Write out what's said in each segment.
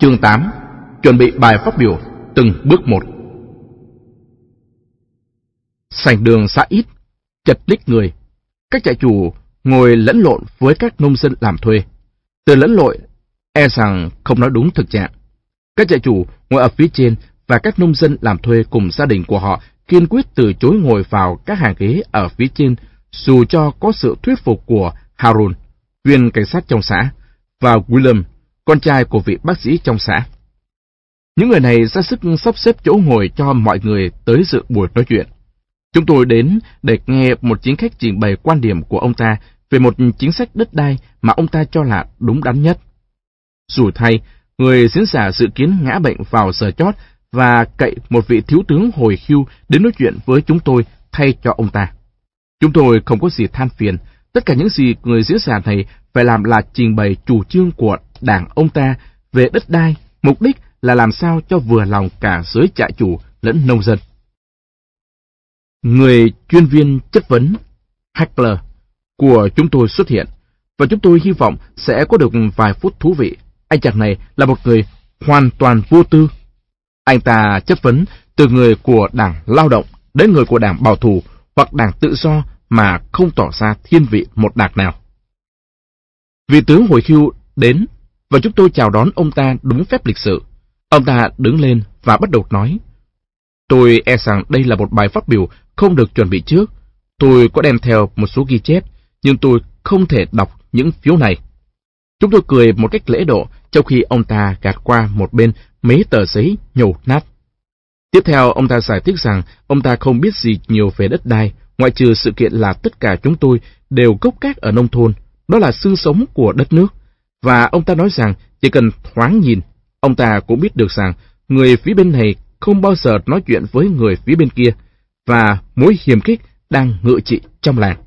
Chương 8. Chuẩn bị bài phát biểu từng bước một. Sảnh đường xã ít, chật ních người. Các trại chủ ngồi lẫn lộn với các nông dân làm thuê. Từ lẫn lộn, e rằng không nói đúng thực trạng. Các trại chủ ngồi ở phía trên và các nông dân làm thuê cùng gia đình của họ kiên quyết từ chối ngồi vào các hàng ghế ở phía trên, dù cho có sự thuyết phục của Harun, viên cảnh sát trong xã, và William, con trai của vị bác sĩ trong xã. Những người này ra sức sắp xếp chỗ ngồi cho mọi người tới dự buổi nói chuyện. Chúng tôi đến để nghe một chính khách trình bày quan điểm của ông ta về một chính sách đất đai mà ông ta cho là đúng đắn nhất. Dù thay, người diễn giả dự kiến ngã bệnh vào giờ chót và cậy một vị thiếu tướng hồi hưu đến nói chuyện với chúng tôi thay cho ông ta. Chúng tôi không có gì than phiền. Tất cả những gì người diễn giả này phải làm là trình bày chủ trương của đảng ông ta về đất đai, mục đích là làm sao cho vừa lòng cả giới trại chủ lẫn nông dân. Người chuyên viên chất vấn, Hackler, của chúng tôi xuất hiện, và chúng tôi hy vọng sẽ có được vài phút thú vị. Anh chàng này là một người hoàn toàn vô tư. Anh ta chất vấn từ người của đảng Lao động đến người của đảng Bảo thủ hoặc đảng Tự do mà không tỏ ra thiên vị một đảng nào. Vị tướng hồi hưu đến và chúng tôi chào đón ông ta đúng phép lịch sự. Ông ta đứng lên và bắt đầu nói. Tôi e rằng đây là một bài phát biểu không được chuẩn bị trước. Tôi có đem theo một số ghi chép, nhưng tôi không thể đọc những phiếu này. Chúng tôi cười một cách lễ độ, trong khi ông ta gạt qua một bên mấy tờ giấy nhầu nát. Tiếp theo, ông ta giải thích rằng ông ta không biết gì nhiều về đất đai, ngoại trừ sự kiện là tất cả chúng tôi đều gốc gác ở nông thôn, đó là xương sống của đất nước. Và ông ta nói rằng chỉ cần thoáng nhìn, ông ta cũng biết được rằng người phía bên này không bao giờ nói chuyện với người phía bên kia, và mối hiềm khích đang ngự trị trong làng.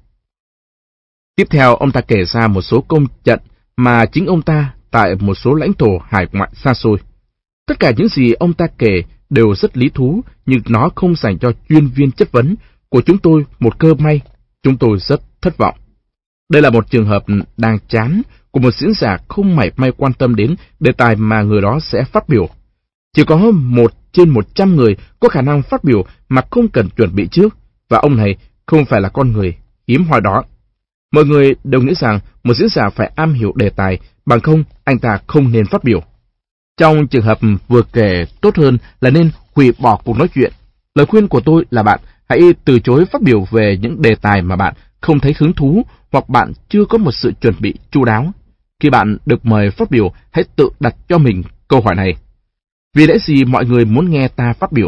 Tiếp theo, ông ta kể ra một số công trận mà chính ông ta tại một số lãnh thổ hải ngoại xa xôi. Tất cả những gì ông ta kể đều rất lý thú, nhưng nó không dành cho chuyên viên chất vấn của chúng tôi một cơ may. Chúng tôi rất thất vọng. Đây là một trường hợp đang chán của một diễn giả không mảy may quan tâm đến đề tài mà người đó sẽ phát biểu. Chỉ có 1 trên 100 người có khả năng phát biểu mà không cần chuẩn bị trước, và ông này không phải là con người hiếm hoi đó. Mọi người đều nghĩ rằng một diễn giả phải am hiểu đề tài, bằng không anh ta không nên phát biểu. Trong trường hợp vừa kể, tốt hơn là nên hủy bỏ cuộc nói chuyện. Lời khuyên của tôi là bạn hãy từ chối phát biểu về những đề tài mà bạn không thấy hứng thú hoặc bạn chưa có một sự chuẩn bị chu đáo. Khi bạn được mời phát biểu, hãy tự đặt cho mình câu hỏi này. Vì lẽ gì mọi người muốn nghe ta phát biểu?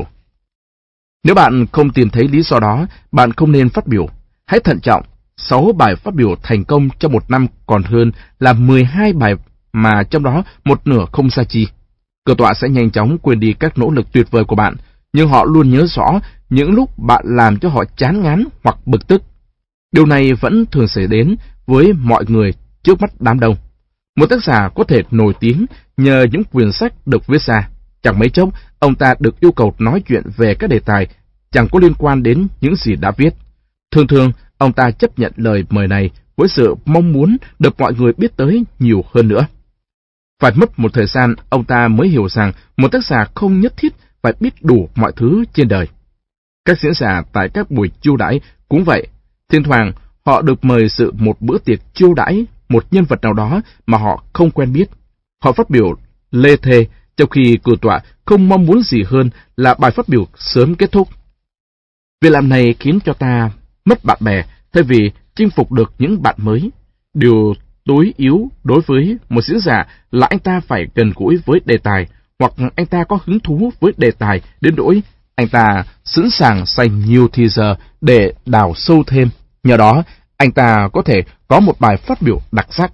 Nếu bạn không tìm thấy lý do đó, bạn không nên phát biểu. Hãy thận trọng. 6 bài phát biểu thành công trong một năm còn hơn là 12 bài mà trong đó một nửa không ra chi. Cơ tọa sẽ nhanh chóng quên đi các nỗ lực tuyệt vời của bạn, nhưng họ luôn nhớ rõ những lúc bạn làm cho họ chán ngán hoặc bực tức. Điều này vẫn thường xảy đến với mọi người trước mắt đám đông. Một tác giả có thể nổi tiếng nhờ những quyển sách được viết ra. Chẳng mấy chốc, ông ta được yêu cầu nói chuyện về các đề tài chẳng có liên quan đến những gì đã viết. Thường thường, ông ta chấp nhận lời mời này với sự mong muốn được mọi người biết tới nhiều hơn nữa. Phải mất một thời gian, ông ta mới hiểu rằng một tác giả không nhất thiết phải biết đủ mọi thứ trên đời. Các diễn giả tại các buổi chiêu đãi cũng vậy. Thỉnh thoảng, họ được mời dự một bữa tiệc chiêu đãi một nhân vật nào đó mà họ không quen biết. Họ phát biểu lê thê, trong khi cử tọa không mong muốn gì hơn là bài phát biểu sớm kết thúc. Việc làm này khiến cho ta mất bạn bè thay vì chinh phục được những bạn mới. Điều tối yếu đối với một diễn giả là anh ta phải gần gũi với đề tài, hoặc anh ta có hứng thú với đề tài đến nỗi anh ta sẵn sàng dành nhiều thời giờ để đào sâu thêm. Nhờ đó, anh ta có thể có một bài phát biểu đặc sắc.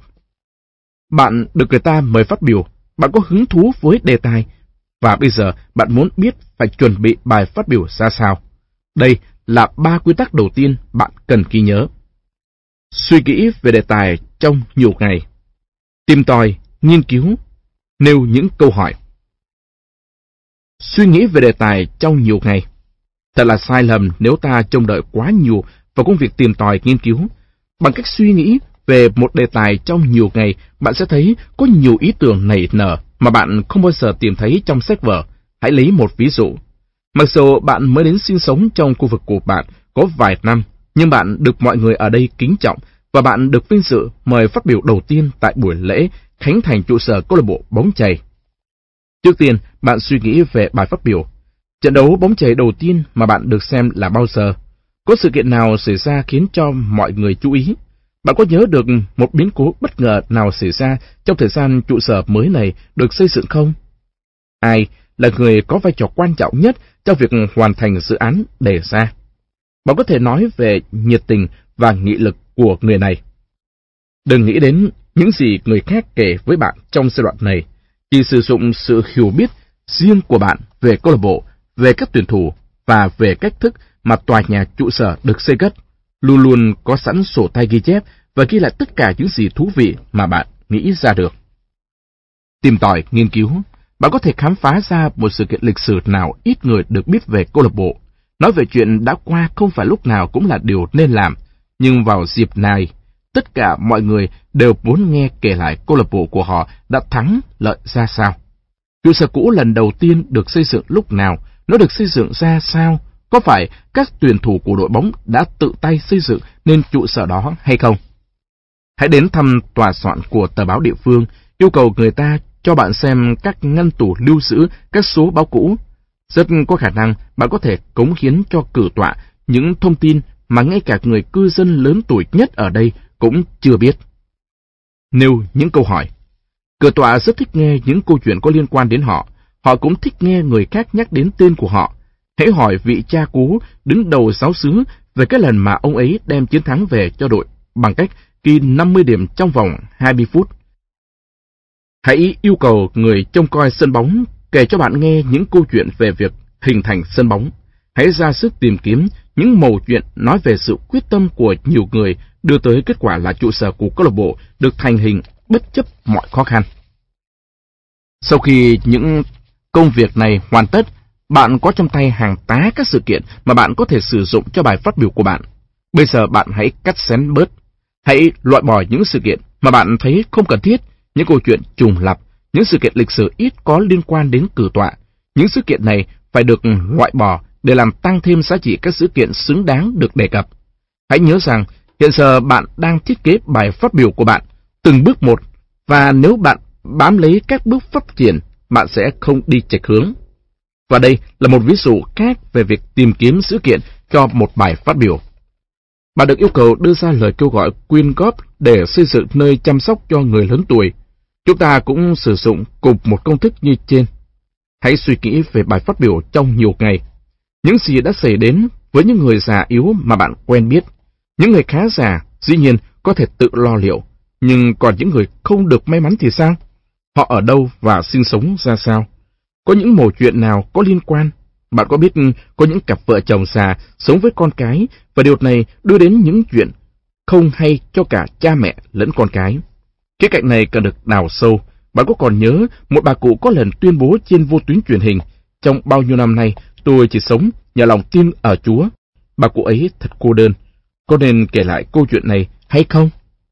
Bạn được người ta mời phát biểu, bạn có hứng thú với đề tài, và bây giờ bạn muốn biết phải chuẩn bị bài phát biểu ra sao. Đây là 3 quy tắc đầu tiên bạn cần ghi nhớ. Suy nghĩ về đề tài trong nhiều ngày. Tìm tòi, nghiên cứu, nêu những câu hỏi. Suy nghĩ về đề tài trong nhiều ngày. Thật là sai lầm nếu ta trông đợi quá nhiều vào công việc tìm tòi nghiên cứu. Bằng cách suy nghĩ về một đề tài trong nhiều ngày, bạn sẽ thấy có nhiều ý tưởng nảy nở mà bạn không bao giờ tìm thấy trong sách vở. Hãy lấy một ví dụ. Mặc dù bạn mới đến sinh sống trong khu vực của bạn có vài năm, nhưng bạn được mọi người ở đây kính trọng và bạn được vinh dự mời phát biểu đầu tiên tại buổi lễ khánh thành trụ sở câu lạc bộ bóng chày. Trước tiên, bạn suy nghĩ về bài phát biểu. Trận đấu bóng chày đầu tiên mà bạn được xem là bao giờ? Có sự kiện nào xảy ra khiến cho mọi người chú ý? Bạn có nhớ được một biến cố bất ngờ nào xảy ra trong thời gian trụ sở mới này được xây dựng không? Ai là người có vai trò quan trọng nhất trong việc hoàn thành dự án đề ra? Bạn có thể nói về nhiệt tình và nghị lực của người này. Đừng nghĩ đến những gì người khác kể với bạn trong giai đoạn này. Chỉ sử dụng sự hiểu biết riêng của bạn về câu lạc bộ, về các tuyển thủ và về cách thức mà tòa nhà trụ sở được xây cất. Luôn luôn có sẵn sổ tay ghi chép và ghi lại tất cả những gì thú vị mà bạn nghĩ ra được. Tìm tòi, nghiên cứu, bạn có thể khám phá ra một sự kiện lịch sử nào ít người được biết về câu lạc bộ. Nói về chuyện đã qua không phải lúc nào cũng là điều nên làm, nhưng vào dịp này, tất cả mọi người đều muốn nghe kể lại câu lạc bộ của họ đã thắng lợi ra sao. Trụ sở cũ lần đầu tiên được xây dựng lúc nào, nó được xây dựng ra sao, có phải các tuyển thủ của đội bóng đã tự tay xây dựng nên trụ sở đó hay không? Hãy đến thăm tòa soạn của tờ báo địa phương, yêu cầu người ta cho bạn xem các ngăn tủ lưu giữ các số báo cũ. Rất có khả năng bạn có thể cống hiến cho cử tọa những thông tin mà ngay cả người cư dân lớn tuổi nhất ở đây cũng chưa biết. Nêu những câu hỏi. Cử tọa rất thích nghe những câu chuyện có liên quan đến họ. Họ cũng thích nghe người khác nhắc đến tên của họ. Hãy hỏi vị cha cú đứng đầu giáo xứ về cái lần mà ông ấy đem chiến thắng về cho đội bằng cách ghi 50 điểm trong vòng 20 phút. Hãy yêu cầu người trông coi sân bóng kể cho bạn nghe những câu chuyện về việc hình thành sân bóng. Hãy ra sức tìm kiếm những mẩu chuyện nói về sự quyết tâm của nhiều người đưa tới kết quả là trụ sở của câu lạc bộ được thành hình bất chấp mọi khó khăn. Sau khi những công việc này hoàn tất, bạn có trong tay hàng tá các sự kiện mà bạn có thể sử dụng cho bài phát biểu của bạn. Bây giờ bạn hãy cắt xén bớt. Hãy loại bỏ những sự kiện mà bạn thấy không cần thiết, những câu chuyện trùng lặp, những sự kiện lịch sử ít có liên quan đến cử tọa. Những sự kiện này phải được loại bỏ để làm tăng thêm giá trị các sự kiện xứng đáng được đề cập. Hãy nhớ rằng, hiện giờ bạn đang thiết kế bài phát biểu của bạn từng bước một, và nếu bạn bám lấy các bước phát triển, bạn sẽ không đi chệch hướng. Và đây là một ví dụ khác về việc tìm kiếm sự kiện cho một bài phát biểu. Bạn được yêu cầu đưa ra lời kêu gọi quyên góp để xây dựng nơi chăm sóc cho người lớn tuổi. Chúng ta cũng sử dụng cùng một công thức như trên. Hãy suy nghĩ về bài phát biểu trong nhiều ngày. Những gì đã xảy đến với những người già yếu mà bạn quen biết. Những người khá già, dĩ nhiên, có thể tự lo liệu. Nhưng còn những người không được may mắn thì sao? Họ ở đâu và sinh sống ra sao? Có những mẩu chuyện nào có liên quan? Bạn có biết có những cặp vợ chồng già sống với con cái, và điều này đưa đến những chuyện không hay cho cả cha mẹ lẫn con cái. Khía cạnh này cần được đào sâu. Bạn có còn nhớ một bà cụ có lần tuyên bố trên vô tuyến truyền hình: trong bao nhiêu năm nay, tôi chỉ sống nhờ lòng tin ở Chúa. Bà cụ ấy thật cô đơn. Có nên kể lại câu chuyện này hay không?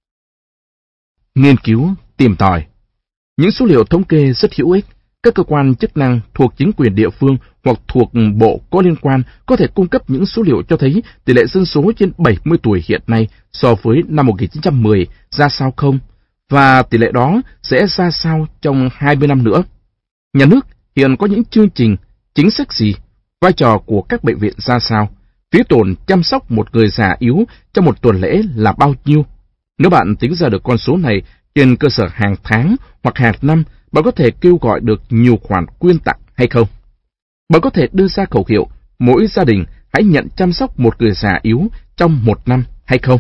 Nghiên cứu, tìm tòi. Những số liệu thống kê rất hữu ích. Các cơ quan chức năng thuộc chính quyền địa phương hoặc thuộc bộ có liên quan có thể cung cấp những số liệu cho thấy tỷ lệ dân số trên 70 tuổi hiện nay so với năm 1910 ra sao không, và tỷ lệ đó sẽ ra sao trong 20 năm nữa. Nhà nước hiện có những chương trình, chính sách gì, vai trò của các bệnh viện ra sao, phí tổn chăm sóc một người già yếu trong một tuần lễ là bao nhiêu. Nếu bạn tính ra được con số này trên cơ sở hàng tháng hoặc hàng năm, bạn có thể kêu gọi được nhiều khoản quyên tặng hay không? Bạn có thể đưa ra khẩu hiệu mỗi gia đình hãy nhận chăm sóc một người già yếu trong 1 năm hay không?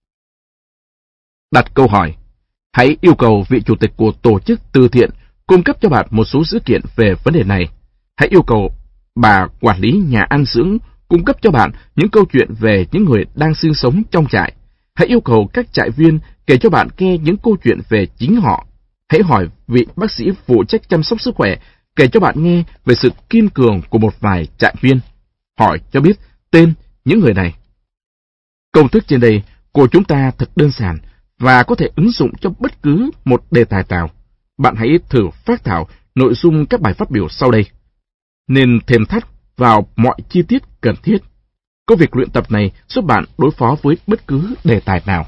Đặt câu hỏi. Hãy yêu cầu vị chủ tịch của tổ chức từ thiện cung cấp cho bạn một số dữ kiện về vấn đề này. Hãy yêu cầu bà quản lý nhà ăn dưỡng cung cấp cho bạn những câu chuyện về những người đang sinh sống trong trại. Hãy yêu cầu các trại viên kể cho bạn nghe những câu chuyện về chính họ. Hãy hỏi vị bác sĩ phụ trách chăm sóc sức khỏe kể cho bạn nghe về sự kiên cường của một vài trại viên. Hỏi cho biết tên những người này. Công thức trên đây của chúng ta thật đơn giản và có thể ứng dụng cho bất cứ một đề tài nào. Bạn hãy thử phác thảo nội dung các bài phát biểu sau đây, nên thêm thắt vào mọi chi tiết cần thiết. Công việc luyện tập này giúp bạn đối phó với bất cứ đề tài nào.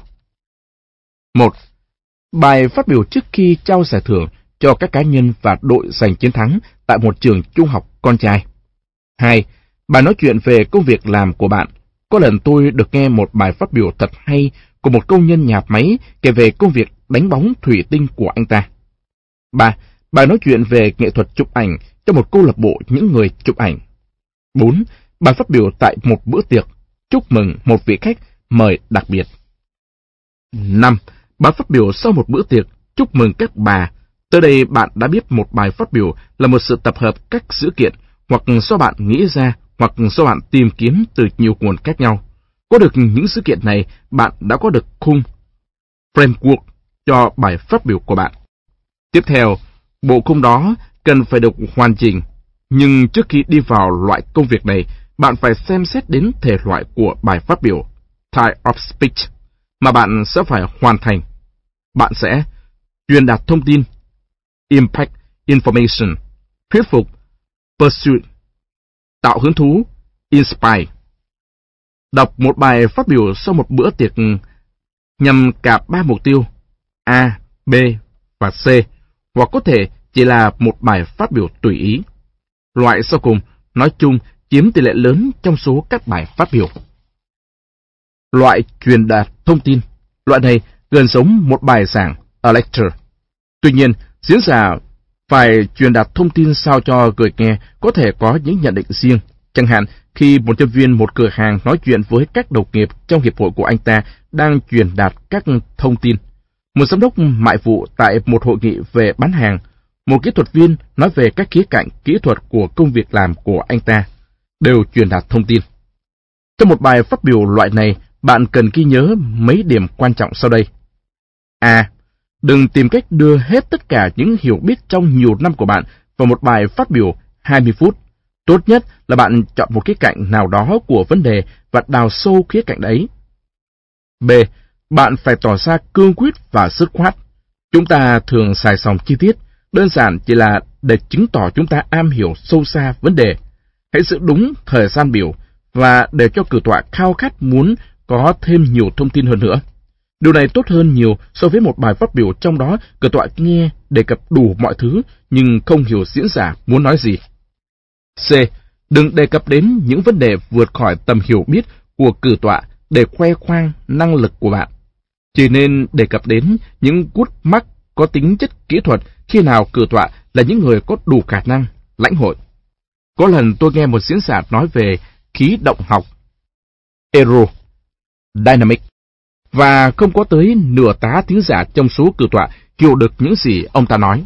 1. Bài phát biểu trước khi trao giải thưởng cho các cá nhân và đội giành chiến thắng tại một trường trung học con trai. 2. Bài nói chuyện về công việc làm của bạn. Có lần tôi được nghe một bài phát biểu thật hay của một công nhân nhà máy kể về công việc đánh bóng thủy tinh của anh ta. 3. Bài nói chuyện về nghệ thuật chụp ảnh cho một câu lạc bộ những người chụp ảnh. 4. Bài phát biểu tại một bữa tiệc, chúc mừng một vị khách mời đặc biệt. 5. Bài phát biểu sau một bữa tiệc, chúc mừng các bà. Tới đây bạn đã biết một bài phát biểu là một sự tập hợp các sự kiện, hoặc do bạn nghĩ ra, hoặc do bạn tìm kiếm từ nhiều nguồn khác nhau. Có được những sự kiện này, bạn đã có được khung framework cho bài phát biểu của bạn. Tiếp theo, bộ khung đó cần phải được hoàn chỉnh, nhưng trước khi đi vào loại công việc này, bạn phải xem xét đến thể loại của bài phát biểu, type of speech, mà bạn sẽ phải hoàn thành. Bạn sẽ truyền đạt thông tin, impact information, thuyết phục, persuade, tạo hứng thú, inspire. Đọc một bài phát biểu sau một bữa tiệc nhằm cả 3 mục tiêu A, B và C, hoặc có thể chỉ là một bài phát biểu tùy ý. Loại sau cùng, nói chung, chiếm tỷ lệ lớn trong số các bài phát biểu. Loại truyền đạt thông tin. Loại này gần giống một bài giảng, a lecture. Tuy nhiên, diễn giả phải truyền đạt thông tin sao cho người nghe có thể có những nhận định riêng. Chẳng hạn, khi một nhân viên một cửa hàng nói chuyện với các đồng nghiệp trong hiệp hội của anh ta đang truyền đạt các thông tin. Một giám đốc mại vụ tại một hội nghị về bán hàng, một kỹ thuật viên nói về các khía cạnh kỹ thuật của công việc làm của anh ta, đều truyền đạt thông tin. Trong một bài phát biểu loại này, bạn cần ghi nhớ mấy điểm quan trọng sau đây. A. Đừng tìm cách đưa hết tất cả những hiểu biết trong nhiều năm của bạn vào một bài phát biểu 20 phút. Tốt nhất là bạn chọn một khía cạnh nào đó của vấn đề và đào sâu khía cạnh đấy. B. Bạn phải tỏ ra cương quyết và dứt khoát. Chúng ta thường xài xòng chi tiết, đơn giản chỉ là để chứng tỏ chúng ta am hiểu sâu xa vấn đề. Hãy giữ đúng thời gian biểu và để cho cử tọa khao khát muốn có thêm nhiều thông tin hơn nữa. Điều này tốt hơn nhiều so với một bài phát biểu trong đó cử tọa nghe đề cập đủ mọi thứ nhưng không hiểu diễn giả muốn nói gì. C. Đừng đề cập đến những vấn đề vượt khỏi tầm hiểu biết của cử tọa để khoe khoang năng lực của bạn. Chỉ nên đề cập đến những good mark có tính chất kỹ thuật khi nào cử tọa là những người có đủ khả năng, lãnh hội. Có lần tôi nghe một diễn giả nói về khí động học, aerodynamic, và không có tới nửa tá thính giả trong số cử tọa hiểu được những gì ông ta nói.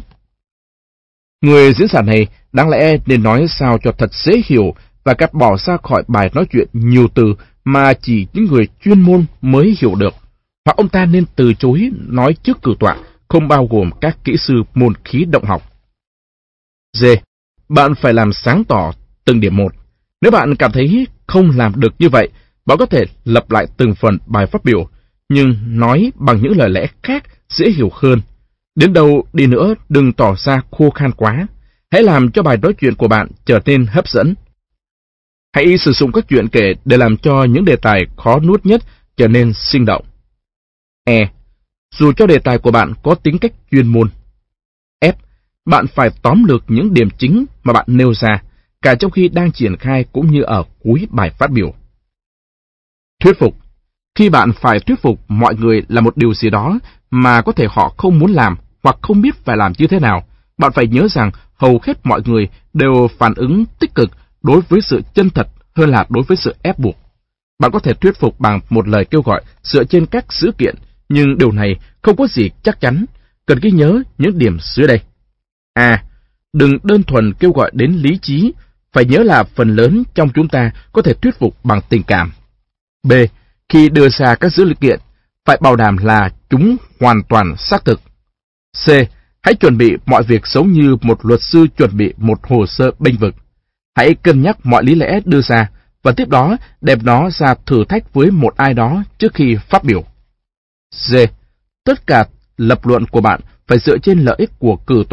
Người diễn giả này đáng lẽ nên nói sao cho thật dễ hiểu và cắt bỏ ra khỏi bài nói chuyện nhiều từ mà chỉ những người chuyên môn mới hiểu được, hoặc ông ta nên từ chối nói trước cử tọa, không bao gồm các kỹ sư môn khí động học. D. Bạn phải làm sáng tỏ từng điểm một. Nếu bạn cảm thấy không làm được như vậy, bạn có thể lặp lại từng phần bài phát biểu, nhưng nói bằng những lời lẽ khác dễ hiểu hơn. Đến đâu đi nữa, đừng tỏ ra khô khan quá. Hãy làm cho bài nói chuyện của bạn trở nên hấp dẫn. Hãy sử dụng các chuyện kể để làm cho những đề tài khó nuốt nhất trở nên sinh động. E. Dù cho đề tài của bạn có tính cách chuyên môn. F. Bạn phải tóm lược những điểm chính mà bạn nêu ra, cả trong khi đang triển khai cũng như ở cuối bài phát biểu. Thuyết phục. Khi bạn phải thuyết phục mọi người làm một điều gì đó mà có thể họ không muốn làm hoặc không biết phải làm như thế nào, bạn phải nhớ rằng hầu hết mọi người đều phản ứng tích cực đối với sự chân thật hơn là đối với sự ép buộc. Bạn có thể thuyết phục bằng một lời kêu gọi dựa trên các sự kiện, nhưng điều này không có gì chắc chắn. Cần ghi nhớ những điểm dưới đây. A. Đừng đơn thuần kêu gọi đến lý trí, phải nhớ là phần lớn trong chúng ta có thể thuyết phục bằng tình cảm. B. Khi đưa ra các dữ kiện, phải bảo đảm là chúng hoàn toàn xác thực. C. Hãy chuẩn bị mọi việc giống như một luật sư chuẩn bị một hồ sơ bênh vực. Hãy cân nhắc mọi lý lẽ đưa ra, và tiếp đó đem nó ra thử thách với một ai đó trước khi phát biểu. D. Tất cả lập luận của bạn phải dựa trên lợi ích của cử tọa,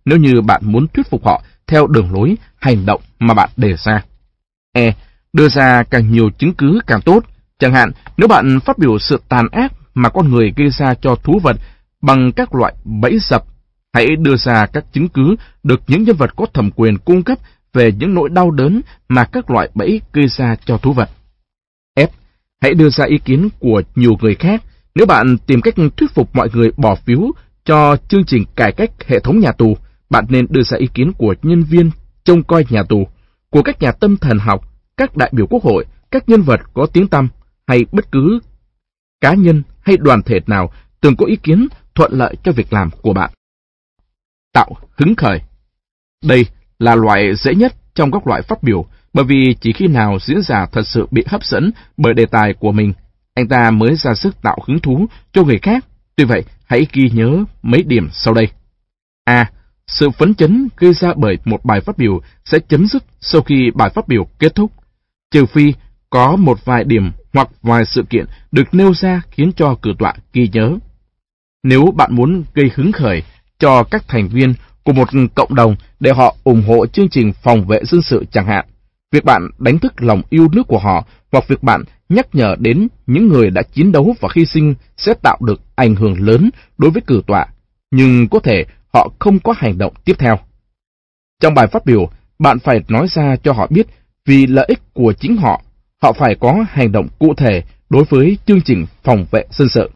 nếu như bạn muốn thuyết phục họ theo đường lối, hành động mà bạn đề ra. E. Đưa ra càng nhiều chứng cứ càng tốt. Chẳng hạn, nếu bạn phát biểu sự tàn ác mà con người gây ra cho thú vật bằng các loại bẫy dập, hãy đưa ra các chứng cứ được những nhân vật có thẩm quyền cung cấp về những nỗi đau đớn mà các loại bẫy gây ra cho thú vật. F. Hãy đưa ra ý kiến của nhiều người khác. Nếu bạn tìm cách thuyết phục mọi người bỏ phiếu cho chương trình cải cách hệ thống nhà tù, bạn nên đưa ra ý kiến của nhân viên trông coi nhà tù, của các nhà tâm thần học, các đại biểu quốc hội, các nhân vật có tiếng tăm, hay bất cứ cá nhân hay đoàn thể nào từng có ý kiến thuận lợi cho việc làm của bạn. Tạo hứng khởi. Đây là loại dễ nhất trong các loại phát biểu, bởi vì chỉ khi nào diễn giả thật sự bị hấp dẫn bởi đề tài của mình, anh ta mới ra sức tạo hứng thú cho người khác. Tuy vậy, hãy ghi nhớ mấy điểm sau đây. A. Sự phấn chấn gây ra bởi một bài phát biểu sẽ chấm dứt sau khi bài phát biểu kết thúc, trừ phi có một vài điểm hoặc vài sự kiện được nêu ra khiến cho cử tọa ghi nhớ. Nếu bạn muốn gây hứng khởi cho các thành viên của một cộng đồng để họ ủng hộ chương trình phòng vệ dân sự chẳng hạn, việc bạn đánh thức lòng yêu nước của họ hoặc việc bạn nhắc nhở đến những người đã chiến đấu và hy sinh sẽ tạo được ảnh hưởng lớn đối với cử tọa, nhưng có thể họ không có hành động tiếp theo. Trong bài phát biểu, bạn phải nói ra cho họ biết vì lợi ích của chính họ, họ phải có hành động cụ thể đối với chương trình phòng vệ dân sự.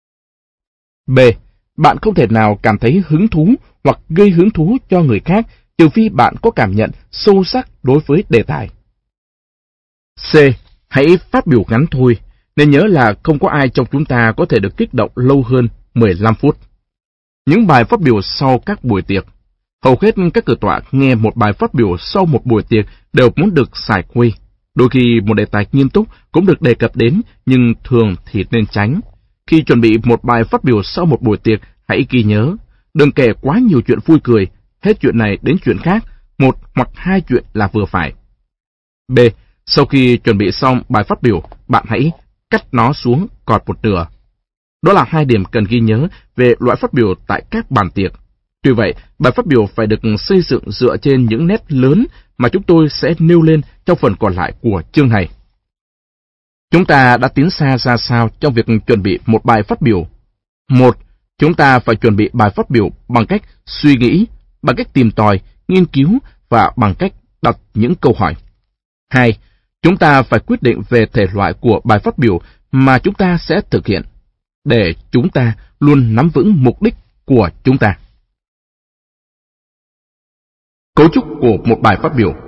B. Bạn không thể nào cảm thấy hứng thú hoặc gây hứng thú cho người khác trừ phi bạn có cảm nhận sâu sắc đối với đề tài. C. Hãy phát biểu ngắn thôi, nên nhớ là không có ai trong chúng ta có thể được kích động lâu hơn 15 phút. Những bài phát biểu sau các buổi tiệc. Hầu hết các cử tọa nghe một bài phát biểu sau một buổi tiệc đều muốn được xài khuây. Đôi khi một đề tài nghiêm túc cũng được đề cập đến, nhưng thường thì nên tránh. Khi chuẩn bị một bài phát biểu sau một buổi tiệc, hãy ghi nhớ, đừng kể quá nhiều chuyện vui cười, hết chuyện này đến chuyện khác, một hoặc hai chuyện là vừa phải. B. Sau khi chuẩn bị xong bài phát biểu, bạn hãy cắt nó xuống còn một nửa. Đó là hai điểm cần ghi nhớ về loại phát biểu tại các bàn tiệc. Tuy vậy, bài phát biểu phải được xây dựng dựa trên những nét lớn mà chúng tôi sẽ nêu lên trong phần còn lại của chương này. Chúng ta đã tiến xa ra sao trong việc chuẩn bị một bài phát biểu? 1. Chúng ta phải chuẩn bị bài phát biểu bằng cách suy nghĩ, bằng cách tìm tòi, nghiên cứu và bằng cách đặt những câu hỏi. 2. Chúng ta phải quyết định về thể loại của bài phát biểu mà chúng ta sẽ thực hiện, để chúng ta luôn nắm vững mục đích của chúng ta. Cấu trúc của một bài phát biểu.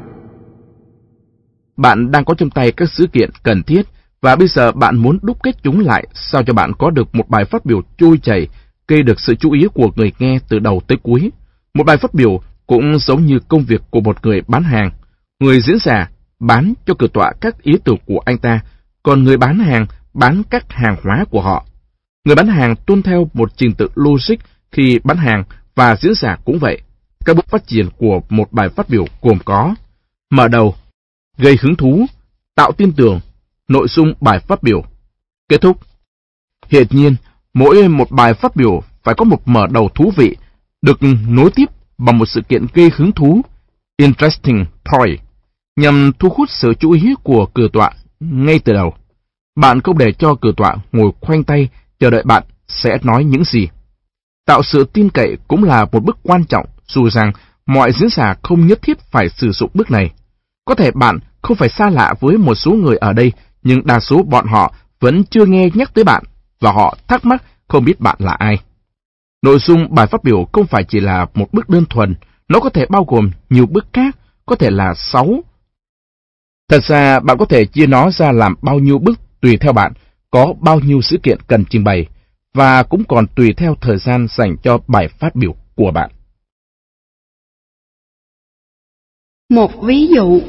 Bạn đang có trong tay các dữ kiện cần thiết, và bây giờ bạn muốn đúc kết chúng lại sao cho bạn có được một bài phát biểu trôi chảy, gây được sự chú ý của người nghe từ đầu tới cuối. Một bài phát biểu cũng giống như công việc của một người bán hàng. Người diễn giả bán cho cử tọa các ý tưởng của anh ta, còn người bán hàng bán các hàng hóa của họ. Người bán hàng tuân theo một trình tự logic khi bán hàng, và diễn giả cũng vậy. Các bước phát triển của một bài phát biểu gồm có: mở đầu, gây hứng thú, tạo tin tưởng, nội dung bài phát biểu, kết thúc. Hiển nhiên, mỗi một bài phát biểu phải có một mở đầu thú vị, được nối tiếp bằng một sự kiện gây hứng thú, interesting point, nhằm thu hút sự chú ý của cử tọa ngay từ đầu. Bạn không để cho cử tọa ngồi khoanh tay chờ đợi bạn sẽ nói những gì. Tạo sự tin cậy cũng là một bước quan trọng, dù rằng mọi diễn giả không nhất thiết phải sử dụng bước này. Có thể bạn không phải xa lạ với một số người ở đây, nhưng đa số bọn họ vẫn chưa nghe nhắc tới bạn, và họ thắc mắc không biết bạn là ai. Nội dung bài phát biểu không phải chỉ là một bước đơn thuần, nó có thể bao gồm nhiều bước khác, có thể là 6. Thật ra bạn có thể chia nó ra làm bao nhiêu bước tùy theo bạn có bao nhiêu sự kiện cần trình bày, và cũng còn tùy theo thời gian dành cho bài phát biểu của bạn. Một ví dụ.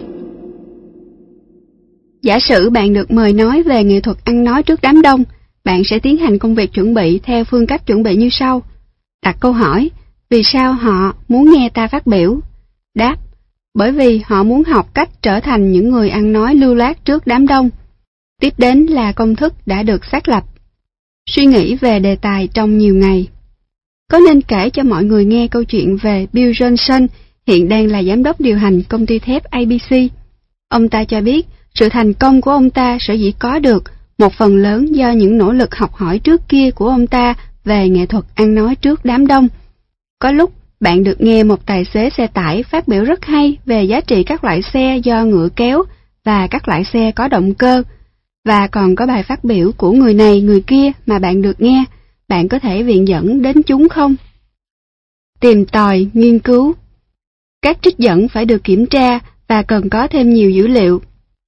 Giả sử bạn được mời nói về nghệ thuật ăn nói trước đám đông, bạn sẽ tiến hành công việc chuẩn bị theo phương cách chuẩn bị như sau. Đặt câu hỏi, vì sao họ muốn nghe ta phát biểu? Đáp, bởi vì họ muốn học cách trở thành những người ăn nói lưu loát trước đám đông. Tiếp đến là công thức đã được xác lập. Suy nghĩ về đề tài trong nhiều ngày. có nên kể cho mọi người nghe câu chuyện về Bill Johnson, hiện đang là giám đốc điều hành công ty thép ABC. Ông ta cho biết sự thành công của ông ta sở dĩ có được một phần lớn do những nỗ lực học hỏi trước kia của ông ta về nghệ thuật ăn nói trước đám đông. Có lúc bạn được nghe một tài xế xe tải phát biểu rất hay về giá trị các loại xe do ngựa kéo và các loại xe có động cơ, và còn có bài phát biểu của người này người kia mà bạn được nghe. Bạn có thể viện dẫn đến chúng không? Tìm tòi, nghiên cứu. Các trích dẫn phải được kiểm tra và cần có thêm nhiều dữ liệu.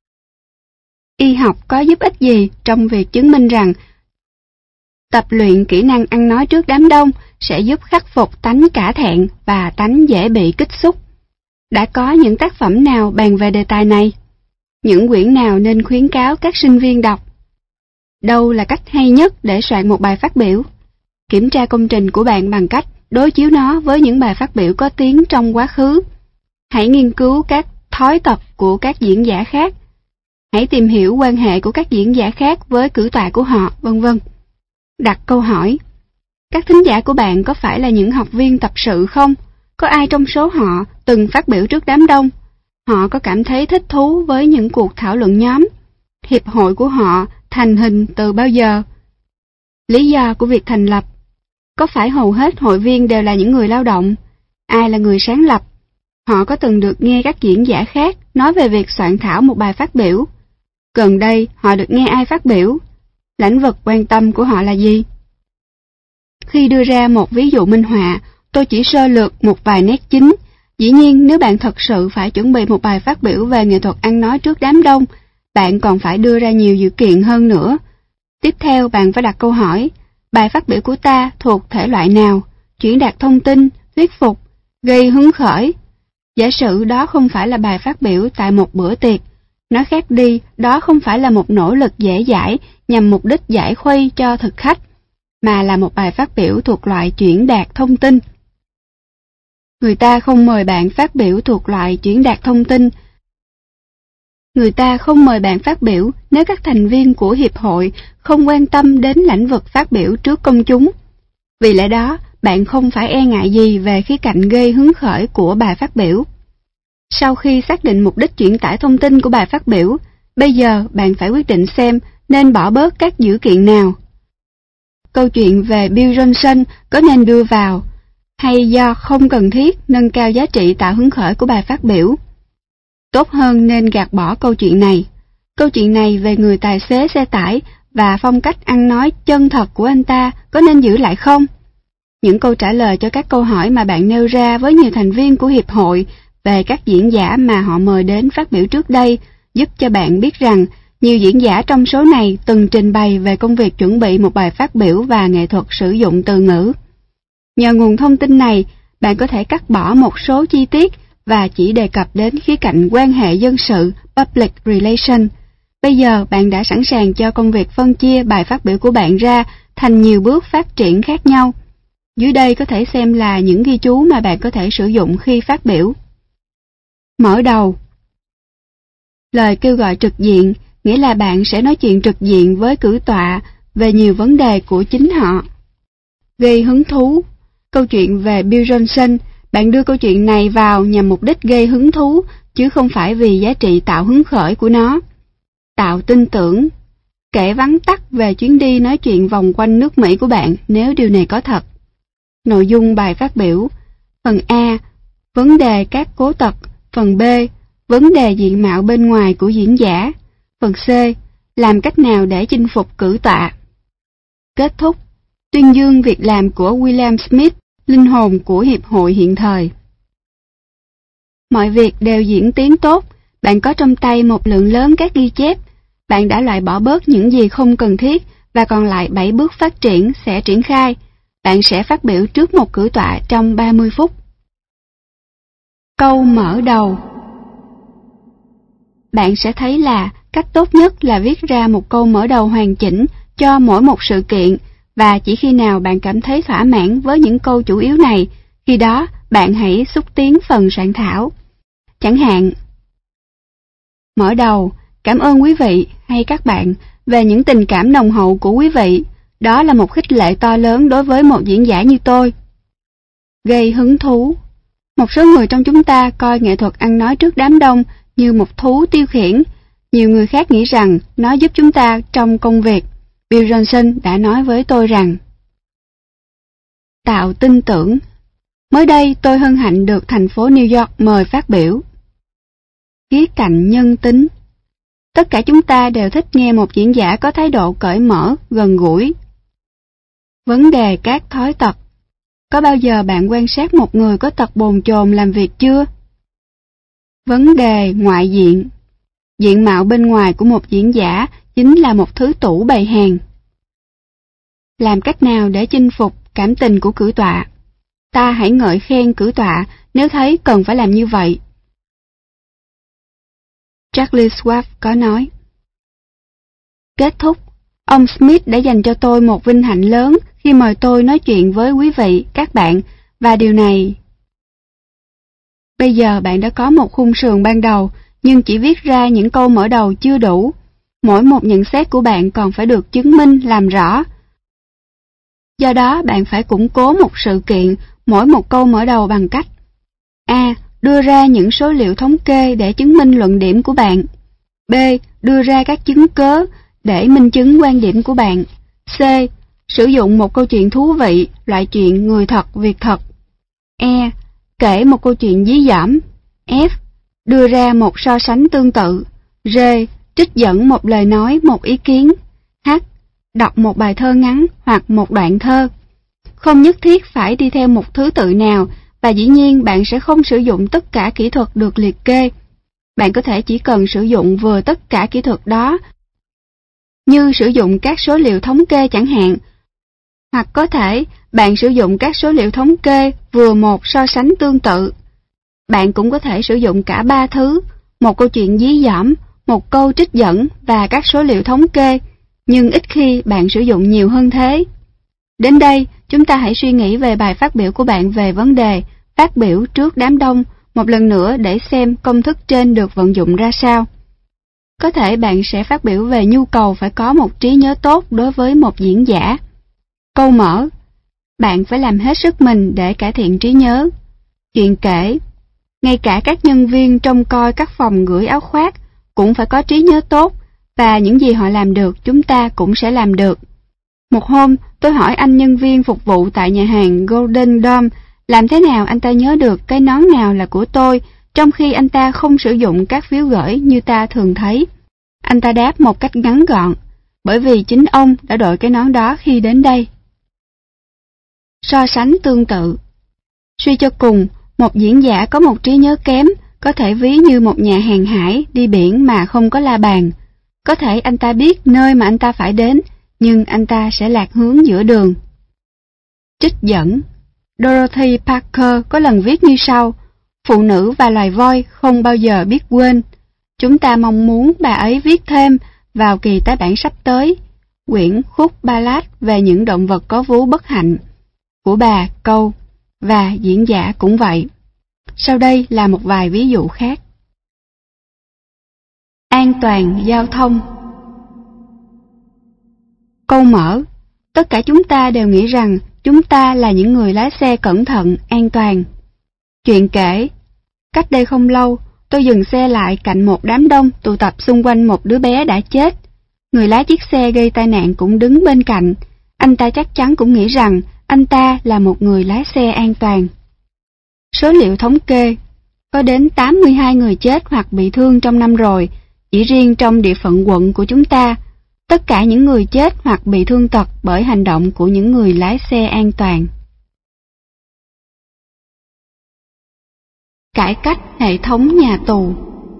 Y học có giúp ích gì trong việc chứng minh rằng tập luyện kỹ năng ăn nói trước đám đông sẽ giúp khắc phục tánh cả thẹn và tánh dễ bị kích xúc? Đã có những tác phẩm nào bàn về đề tài này? Những quyển nào nên khuyến cáo các sinh viên đọc? Đâu là cách hay nhất để soạn một bài phát biểu? Kiểm tra công trình của bạn bằng cách đối chiếu nó với những bài phát biểu có tiếng trong quá khứ. Hãy nghiên cứu các thói tật của các diễn giả khác. Hãy tìm hiểu quan hệ của các diễn giả khác với cử tọa của họ, vân vân. Đặt câu hỏi. Các thính giả của bạn có phải là những học viên tập sự không? Có ai trong số họ từng phát biểu trước đám đông? Họ có cảm thấy thích thú với những cuộc thảo luận nhóm? Hiệp hội của họ thành hình từ bao giờ? Lý do của việc thành lập. Có phải hầu hết hội viên đều là những người lao động? Ai là người sáng lập? Họ có từng được nghe các diễn giả khác nói về việc soạn thảo một bài phát biểu? Gần đây họ được nghe ai phát biểu? Lĩnh vực quan tâm của họ là gì? Khi đưa ra một ví dụ minh họa, tôi chỉ sơ lược một vài nét chính. Dĩ nhiên, nếu bạn thật sự phải chuẩn bị một bài phát biểu về nghệ thuật ăn nói trước đám đông, bạn còn phải đưa ra nhiều dữ kiện hơn nữa. Tiếp theo, bạn phải đặt câu hỏi, bài phát biểu của ta thuộc thể loại nào? Chuyển đạt thông tin, thuyết phục, gây hứng khởi. Giả sử đó không phải là bài phát biểu tại một bữa tiệc. Nói khác đi, đó không phải là một nỗ lực dễ dãi nhằm mục đích giải khuây cho thực khách, mà là một bài phát biểu thuộc loại chuyển đạt thông tin. Người ta không mời bạn phát biểu thuộc loại chuyển đạt thông tin. Người ta không mời bạn phát biểu nếu các thành viên của hiệp hội không quan tâm đến lĩnh vực phát biểu trước công chúng. Vì lẽ đó, bạn không phải e ngại gì về khía cạnh gây hứng khởi của bài phát biểu. Sau khi xác định mục đích chuyển tải thông tin của bài phát biểu, bây giờ bạn phải quyết định xem nên bỏ bớt các dữ kiện nào. Câu chuyện về Bill Johnson có nên đưa vào, hay do không cần thiết nâng cao giá trị tạo hứng khởi của bài phát biểu? Tốt hơn nên gạt bỏ câu chuyện này. Câu chuyện này về người tài xế xe tải và phong cách ăn nói chân thật của anh ta có nên giữ lại không? Những câu trả lời cho các câu hỏi mà bạn nêu ra với nhiều thành viên của hiệp hội về các diễn giả mà họ mời đến phát biểu trước đây giúp cho bạn biết rằng nhiều diễn giả trong số này từng trình bày về công việc chuẩn bị một bài phát biểu và nghệ thuật sử dụng từ ngữ. Nhờ nguồn thông tin này, bạn có thể cắt bỏ một số chi tiết và chỉ đề cập đến khía cạnh quan hệ dân sự, public relation. Bây giờ bạn đã sẵn sàng cho công việc phân chia bài phát biểu của bạn ra thành nhiều bước phát triển khác nhau. Dưới đây có thể xem là những ghi chú mà bạn có thể sử dụng khi phát biểu. Mở đầu. Lời kêu gọi trực diện, nghĩa là bạn sẽ nói chuyện trực diện với cử tọa về nhiều vấn đề của chính họ. Gây hứng thú. Câu chuyện về Bill Johnson, bạn đưa câu chuyện này vào nhằm mục đích gây hứng thú, chứ không phải vì giá trị tạo hứng khởi của nó. Tạo tin tưởng. Kể vắn tắt về chuyến đi nói chuyện vòng quanh nước Mỹ của bạn nếu điều này có thật. Nội dung bài phát biểu. Phần A. Vấn đề các cố tật. Phần B. Vấn đề diện mạo bên ngoài của diễn giả. Phần C. Làm cách nào để chinh phục cử tọa. Kết thúc. Tuyên dương việc làm của William Smith, linh hồn của hiệp hội hiện thời. Mọi việc đều diễn tiến tốt. Bạn có trong tay một lượng lớn các ghi chép. Bạn đã loại bỏ bớt những gì không cần thiết và còn lại 7 bước phát triển sẽ triển khai. Bạn sẽ phát biểu trước một cử tọa trong 30 phút. Câu mở đầu. Bạn sẽ thấy là cách tốt nhất là viết ra một câu mở đầu hoàn chỉnh cho mỗi một sự kiện, và chỉ khi nào bạn cảm thấy thỏa mãn với những câu chủ yếu này, khi đó bạn hãy xúc tiến phần soạn thảo. Chẳng hạn, mở đầu, cảm ơn quý vị hay các bạn về những tình cảm nồng hậu của quý vị. Đó là một khích lệ to lớn đối với một diễn giả như tôi. gây hứng thú. Một số người trong chúng ta coi nghệ thuật ăn nói trước đám đông như một thú tiêu khiển. Nhiều người khác nghĩ rằng nó giúp chúng ta trong công việc. Bill Johnson đã nói với tôi rằng tạo tin tưởng. Mới đây tôi hân hạnh được thành phố New York mời phát biểu. Khía cạnh nhân tính. Tất cả chúng ta đều thích nghe một diễn giả có thái độ cởi mở, gần gũi. Vấn đề các thói tật. Có bao giờ bạn quan sát một người có tật bồn chồn làm việc chưa? Vấn đề ngoại diện. Diện mạo bên ngoài của một diễn giả chính là một thứ tủ bày hàng. Làm cách nào để chinh phục cảm tình của cử tọa? Ta hãy ngợi khen cử tọa nếu thấy cần phải làm như vậy. Charlie Schwab có nói. Kết thúc, ông Smith đã dành cho tôi một vinh hạnh lớn khi mời tôi nói chuyện với quý vị, các bạn, và điều này. Bây giờ bạn đã có một khung sườn ban đầu, nhưng chỉ viết ra những câu mở đầu chưa đủ. Mỗi một nhận xét của bạn còn phải được chứng minh, làm rõ. Do đó bạn phải củng cố một sự kiện, mỗi một câu mở đầu bằng cách A. Đưa ra những số liệu thống kê để chứng minh luận điểm của bạn. B. Đưa ra các chứng cớ để minh chứng quan điểm của bạn. C. Sử dụng một câu chuyện thú vị, loại chuyện người thật, việc thật. E. Kể một câu chuyện dí dỏm. F. Đưa ra một so sánh tương tự. G. Trích dẫn một lời nói, một ý kiến. H. Đọc một bài thơ ngắn hoặc một đoạn thơ. Không nhất thiết phải đi theo một thứ tự nào, và dĩ nhiên bạn sẽ không sử dụng tất cả kỹ thuật được liệt kê. Bạn có thể chỉ cần sử dụng vừa tất cả kỹ thuật đó, như sử dụng các số liệu thống kê chẳng hạn. Hoặc có thể bạn sử dụng các số liệu thống kê vừa một so sánh tương tự. Bạn cũng có thể sử dụng cả ba thứ, một câu chuyện dí dỏm, một câu trích dẫn và các số liệu thống kê, nhưng ít khi bạn sử dụng nhiều hơn thế. Đến đây, chúng ta hãy suy nghĩ về bài phát biểu của bạn về vấn đề phát biểu trước đám đông một lần nữa để xem công thức trên được vận dụng ra sao. Có thể bạn sẽ phát biểu về nhu cầu phải có một trí nhớ tốt đối với một diễn giả. Câu mở. Bạn phải làm hết sức mình để cải thiện trí nhớ. Chuyện kể. Ngay cả các nhân viên trông coi các phòng gửi áo khoác cũng phải có trí nhớ tốt, và những gì họ làm được chúng ta cũng sẽ làm được. Một hôm, tôi hỏi anh nhân viên phục vụ tại nhà hàng Golden Dome làm thế nào anh ta nhớ được cái nón nào là của tôi, trong khi anh ta không sử dụng các phiếu gửi như ta thường thấy. Anh ta đáp một cách ngắn gọn, bởi vì chính ông đã đội cái nón đó khi đến đây. So sánh tương tự. Suy cho cùng, một diễn giả có một trí nhớ kém có thể ví như một nhà hàng hải đi biển mà không có la bàn. Có thể anh ta biết nơi mà anh ta phải đến, nhưng anh ta sẽ lạc hướng giữa đường. Trích dẫn. Dorothy Parker có lần viết như sau: Phụ nữ và loài voi không bao giờ biết quên. Chúng ta mong muốn bà ấy viết thêm vào kỳ tái bản sắp tới quyển khúc ballad về những động vật có vú bất hạnh của bà câu, và diễn giả cũng vậy. Sau đây là một vài ví dụ khác. An toàn giao thông. Câu mở. Tất cả chúng ta đều nghĩ rằng chúng ta là những người lái xe cẩn thận, an toàn. Chuyện kể. Cách đây không lâu, tôi dừng xe lại cạnh một đám đông tụ tập xung quanh một đứa bé đã chết. Người lái chiếc xe gây tai nạn cũng đứng bên cạnh. Anh ta chắc chắn cũng nghĩ rằng anh ta là một người lái xe an toàn. Số liệu thống kê. Có đến 82 người chết hoặc bị thương trong năm rồi, chỉ riêng trong địa phận quận của chúng ta. Tất cả những người chết hoặc bị thương tật bởi hành động của những người lái xe an toàn. Cải cách hệ thống nhà tù.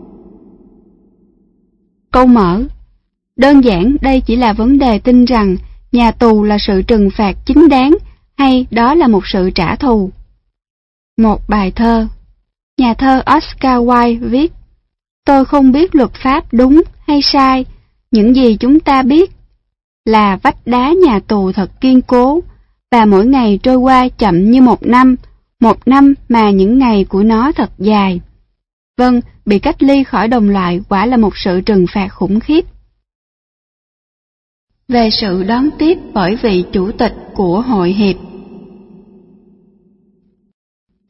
Câu mở. Đơn giản đây chỉ là vấn đề tin rằng nhà tù là sự trừng phạt chính đáng hay đó là một sự trả thù. Một bài thơ. Nhà thơ Oscar Wilde viết: Tôi không biết luật pháp đúng hay sai, những gì chúng ta biết là vách đá nhà tù thật kiên cố, và mỗi ngày trôi qua chậm như một năm mà những ngày của nó thật dài. Vâng, bị cách ly khỏi đồng loại quả là một sự trừng phạt khủng khiếp. Về sự đón tiếp bởi vị chủ tịch của Hội Hiệp.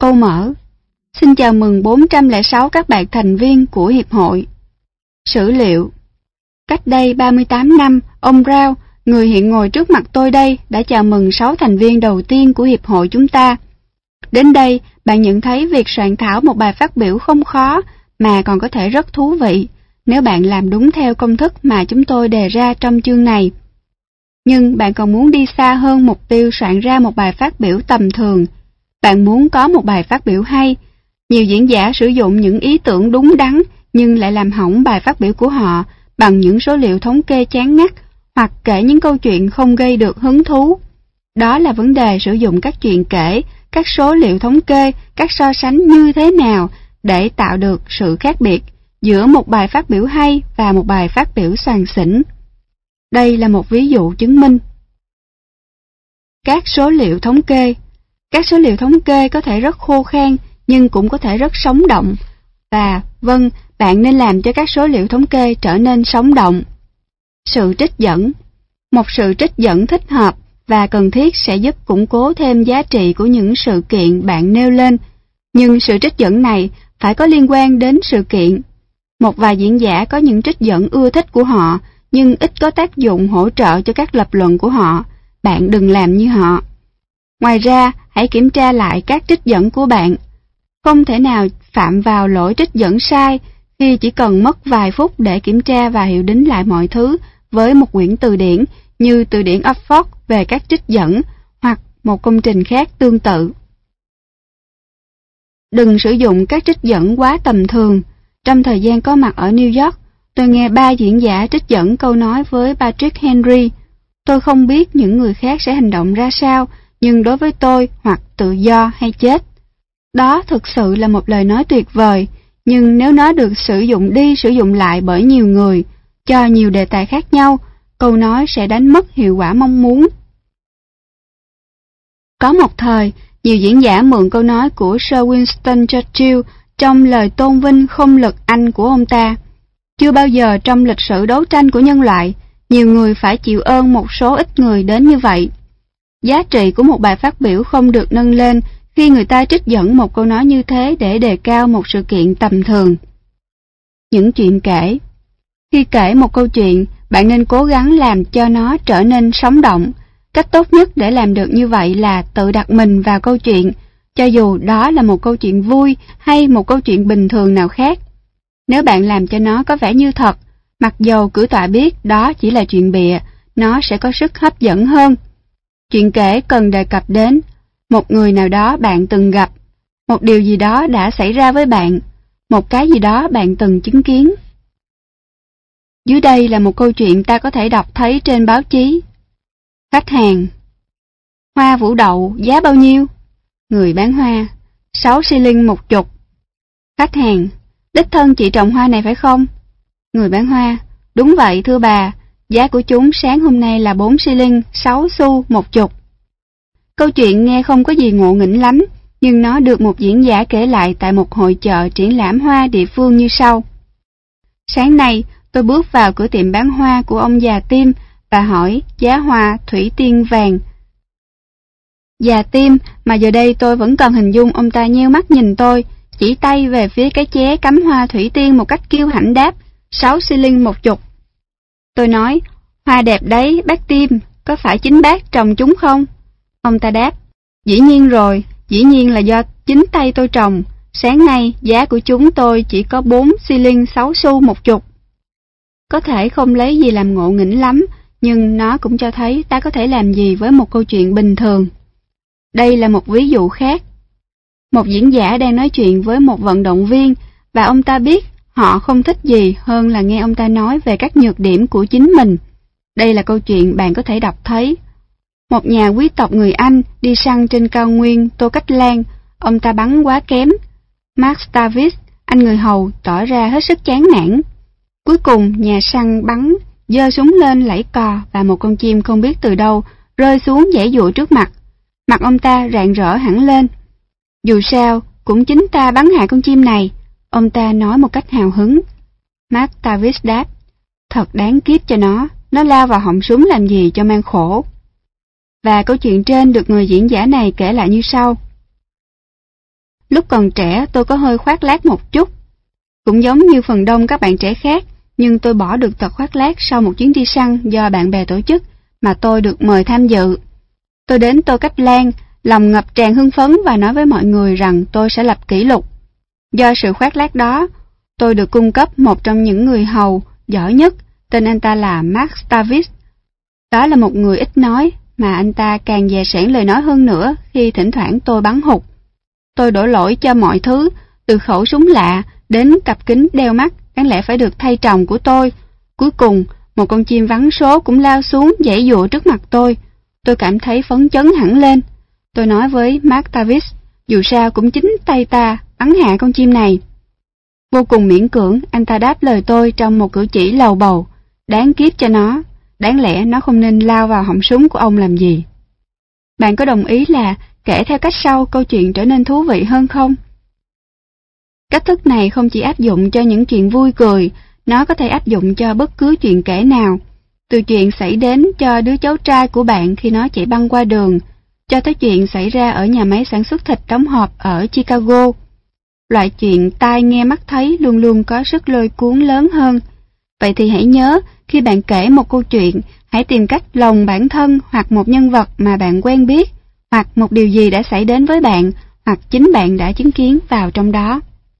Câu mở. Xin chào mừng 406 các bạn thành viên của Hiệp hội. Sử liệu. Cách đây 38 năm, ông Brown, người hiện ngồi trước mặt tôi đây, đã chào mừng 6 thành viên đầu tiên của Hiệp hội chúng ta. Đến đây, bạn nhận thấy việc soạn thảo một bài phát biểu không khó, mà còn có thể rất thú vị, nếu bạn làm đúng theo công thức mà chúng tôi đề ra trong chương này. Nhưng bạn còn muốn đi xa hơn mục tiêu soạn ra một bài phát biểu tầm thường. Bạn muốn có một bài phát biểu hay. Nhiều diễn giả sử dụng những ý tưởng đúng đắn nhưng lại làm hỏng bài phát biểu của họ bằng những số liệu thống kê chán ngắt hoặc kể những câu chuyện không gây được hứng thú. Đó là vấn đề sử dụng các chuyện kể, các số liệu thống kê, các so sánh như thế nào để tạo được sự khác biệt giữa một bài phát biểu hay và một bài phát biểu soàn xỉn. Đây là một ví dụ chứng minh. Các số liệu thống kê. Các số liệu thống kê có thể rất khô khan nhưng cũng có thể rất sống động. Và, vâng, bạn nên làm cho các số liệu thống kê trở nên sống động. Sự trích dẫn. Một sự trích dẫn thích hợp và cần thiết sẽ giúp củng cố thêm giá trị của những sự kiện bạn nêu lên. Nhưng sự trích dẫn này phải có liên quan đến sự kiện. Một vài diễn giả có những trích dẫn ưa thích của họ, nhưng ít có tác dụng hỗ trợ cho các lập luận của họ. Bạn đừng làm như họ. Ngoài ra, hãy kiểm tra lại các trích dẫn của bạn. Không thể nào phạm vào lỗi trích dẫn sai khi chỉ cần mất vài phút để kiểm tra và hiểu đính lại mọi thứ với một quyển từ điển như từ điển Oxford về các trích dẫn hoặc một công trình khác tương tự. Đừng sử dụng các trích dẫn quá tầm thường. Trong thời gian có mặt ở New York, tôi nghe 3 diễn giả trích dẫn câu nói với Patrick Henry. Tôi không biết những người khác sẽ hành động ra sao, nhưng đối với tôi, hoặc tự do hay chết. Đó thực sự là một lời nói tuyệt vời, nhưng nếu nó được sử dụng đi sử dụng lại bởi nhiều người, cho nhiều đề tài khác nhau, câu nói sẽ đánh mất hiệu quả mong muốn. Có một thời, nhiều diễn giả mượn câu nói của Sir Winston Churchill trong lời tôn vinh không lực Anh của ông ta. Chưa bao giờ trong lịch sử đấu tranh của nhân loại, nhiều người phải chịu ơn một số ít người đến như vậy. Giá trị của một bài phát biểu không được nâng lên khi người ta trích dẫn một câu nói như thế để đề cao một sự kiện tầm thường. Những chuyện kể. Khi kể một câu chuyện, bạn nên cố gắng làm cho nó trở nên sống động. Cách tốt nhất để làm được như vậy là tự đặt mình vào câu chuyện, cho dù đó là một câu chuyện vui hay một câu chuyện bình thường nào khác. Nếu bạn làm cho nó có vẻ như thật, mặc dầu cử tọa biết đó chỉ là chuyện bịa, nó sẽ có sức hấp dẫn hơn. Chuyện kể cần đề cập đến một người nào đó bạn từng gặp, một điều gì đó đã xảy ra với bạn, một cái gì đó bạn từng chứng kiến. Dưới đây là một câu chuyện ta có thể đọc thấy trên báo chí. Khách hàng. Hoa vũ đậu giá bao nhiêu? Người bán hoa. 6 shilling một chục. Khách hàng. Đích thân chị trồng hoa này phải không? Người bán hoa. Đúng vậy thưa bà, giá của chúng sáng hôm nay là 4 shilling 6 xu một chục. Câu chuyện nghe không có gì ngộ nghĩnh lắm, nhưng nó được một diễn giả kể lại tại một hội chợ triển lãm hoa địa phương như sau. Sáng nay, tôi bước vào cửa tiệm bán hoa của ông già Tim và hỏi giá hoa thủy tiên vàng. Già Tim, mà giờ đây tôi vẫn còn hình dung ông ta nheo mắt nhìn tôi, chỉ tay về phía cái ché cắm hoa thủy tiên một cách kiêu hãnh đáp, 6 shilling một chục. Tôi nói, hoa đẹp đấy bác Tim, có phải chính bác trồng chúng không? Ông ta đáp, dĩ nhiên rồi, dĩ nhiên là do chính tay tôi trồng, sáng nay giá của chúng tôi chỉ có 4 shilling 6 xu một chục. Có thể không lấy gì làm ngộ nghĩnh lắm, nhưng nó cũng cho thấy ta có thể làm gì với một câu chuyện bình thường. Đây là một ví dụ khác. Một diễn giả đang nói chuyện với một vận động viên và ông ta biết họ không thích gì hơn là nghe ông ta nói về các nhược điểm của chính mình. Đây là câu chuyện bạn có thể đọc thấy. Một nhà quý tộc người Anh đi săn trên cao nguyên Tô Cách Lan, ông ta bắn quá kém. Mark Davis, anh người hầu, tỏ ra hết sức chán nản. Cuối cùng, nhà săn bắn, giơ súng lên lẫy cò và một con chim không biết từ đâu rơi xuống giãy giụa trước mặt. Mặt ông ta rạng rỡ hẳn lên. Dù sao, cũng chính ta bắn hại con chim này, ông ta nói một cách hào hứng. Mark Davis đáp, thật đáng kiếp cho nó lao vào họng súng làm gì cho mang khổ. Và câu chuyện trên được người diễn giả này kể lại như sau. Lúc còn trẻ tôi có hơi khoác lác một chút. Cũng giống như phần đông các bạn trẻ khác, nhưng tôi bỏ được tật khoác lác sau một chuyến đi săn do bạn bè tổ chức mà tôi được mời tham dự. Tôi đến Tô Cách Lan, lòng ngập tràn hưng phấn và nói với mọi người rằng tôi sẽ lập kỷ lục. Do sự khoác lác đó, tôi được cung cấp một trong những người hầu giỏi nhất, tên anh ta là Mark Stavis. Đó là một người ít nói, mà anh ta càng dè sẻn lời nói hơn nữa khi thỉnh thoảng tôi bắn hụt. Tôi đổ lỗi cho mọi thứ, từ khẩu súng lạ đến cặp kính đeo mắt đáng lẽ phải được thay trồng của tôi. Cuối cùng, một con chim vắn số cũng lao xuống giãy giụa trước mặt tôi. Tôi cảm thấy phấn chấn hẳn lên. Tôi nói với Mark Tavis, dù sao cũng chính tay ta bắn hạ con chim này. Vô cùng miễn cưỡng, anh ta đáp lời tôi trong một cử chỉ lầu bầu. Đáng kiếp cho nó, đáng lẽ nó không nên lao vào họng súng của ông làm gì. Bạn có đồng ý là kể theo cách sau câu chuyện trở nên thú vị hơn không? Cách thức này không chỉ áp dụng cho những chuyện vui cười, nó có thể áp dụng cho bất cứ chuyện kể nào. Từ chuyện xảy đến cho đứa cháu trai của bạn khi nó chạy băng qua đường, cho tới chuyện xảy ra ở nhà máy sản xuất thịt đóng hộp ở Chicago. Loại chuyện tai nghe mắt thấy luôn luôn có sức lôi cuốn lớn hơn. Vậy thì hãy nhớ, khi bạn kể một câu chuyện, hãy tìm cách lồng bản thân hoặc một nhân vật mà bạn quen biết, hoặc một điều gì đã xảy đến với bạn, hoặc chính bạn đã chứng kiến vào trong đó.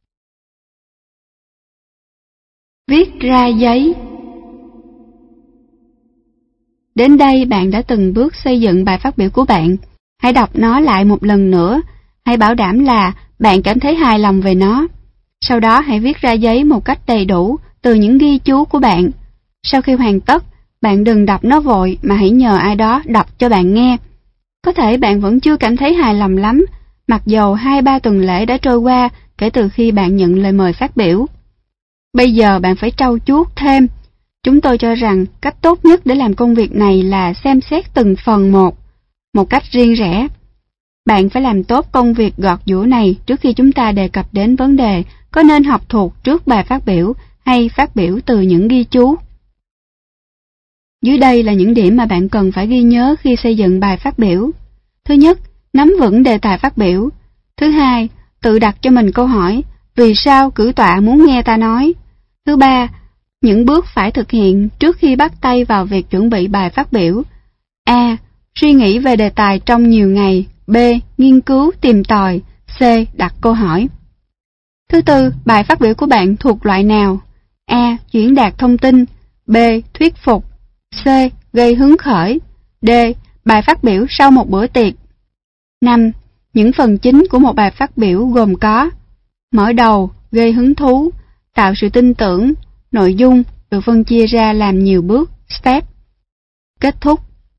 Viết ra giấy. Đến đây bạn đã từng bước xây dựng bài phát biểu của bạn. Hãy đọc nó lại một lần nữa. Hãy bảo đảm là bạn cảm thấy hài lòng về nó. Sau đó hãy viết ra giấy một cách đầy đủ từ những ghi chú của bạn. Sau khi hoàn tất, bạn đừng đọc nó vội mà hãy nhờ ai đó đọc cho bạn nghe. Có thể bạn vẫn chưa cảm thấy hài lòng lắm, mặc dầu 2-3 tuần lễ đã trôi qua kể từ khi bạn nhận lời mời phát biểu. Bây giờ bạn phải trau chuốt thêm. Chúng tôi cho rằng cách tốt nhất để làm công việc này là xem xét từng phần một cách riêng rẽ. Bạn phải làm tốt công việc gọt giũa này trước khi chúng ta đề cập đến vấn đề có nên học thuộc trước bài phát biểu hay phát biểu từ những ghi chú. Dưới đây là những điểm mà bạn cần phải ghi nhớ khi xây dựng bài phát biểu. Thứ nhất, nắm vững đề tài phát biểu. Thứ hai, tự đặt cho mình câu hỏi, vì sao cử tọa muốn nghe ta nói? Thứ ba, những bước phải thực hiện trước khi bắt tay vào việc chuẩn bị bài phát biểu. A. Suy nghĩ về đề tài trong nhiều ngày. B. Nghiên cứu, tìm tòi. C. Đặt câu hỏi. Thứ tư, bài phát biểu của bạn thuộc loại nào? A. Chuyển đạt thông tin. B. Thuyết phục. C. Gây hứng khởi. D. Bài phát biểu sau một bữa tiệc. 5. Những phần chính của một bài phát biểu gồm có: mở đầu, gây hứng thú, tạo sự tin tưởng, nội dung được phân chia ra làm nhiều bước, step, kết thúc.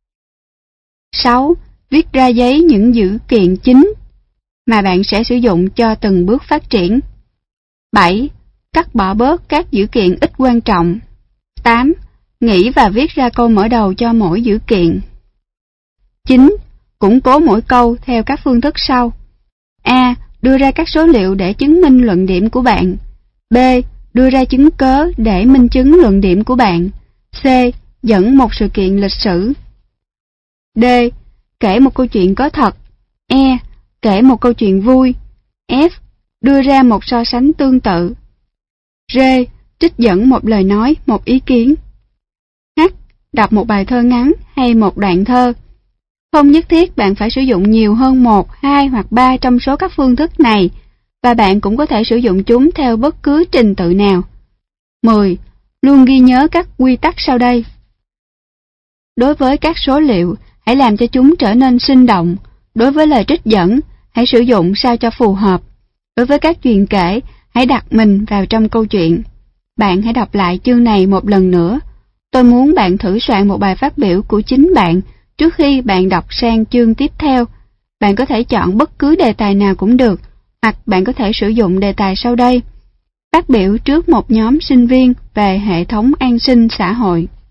6. Viết ra giấy những dữ kiện chính mà bạn sẽ sử dụng cho từng bước phát triển. 7. Cắt bỏ bớt các dữ kiện ít quan trọng. 8. Nghĩ và viết ra câu mở đầu cho mỗi dữ kiện. 9. Củng cố mỗi câu theo các phương thức sau. A. Đưa ra các số liệu để chứng minh luận điểm của bạn. B. Đưa ra chứng cớ để minh chứng luận điểm của bạn. C. Dẫn một sự kiện lịch sử. D. Kể một câu chuyện có thật. E. Kể một câu chuyện vui. F. Đưa ra một so sánh tương tự. G. Trích dẫn một lời nói, một ý kiến. H. Đọc một bài thơ ngắn hay một đoạn thơ. Không nhất thiết bạn phải sử dụng nhiều hơn 1, 2 hoặc 3 trong số các phương thức này, và bạn cũng có thể sử dụng chúng theo bất cứ trình tự nào. 10. Luôn ghi nhớ các quy tắc sau đây. Đối với các số liệu, hãy làm cho chúng trở nên sinh động. Đối với lời trích dẫn, hãy sử dụng sao cho phù hợp. Đối với các chuyện kể, hãy đặt mình vào trong câu chuyện. Bạn hãy đọc lại chương này một lần nữa. Tôi muốn bạn thử soạn một bài phát biểu của chính bạn trước khi bạn đọc sang chương tiếp theo. Bạn có thể chọn bất cứ đề tài nào cũng được, hoặc bạn có thể sử dụng đề tài sau đây. Phát biểu trước một nhóm sinh viên về hệ thống an sinh xã hội.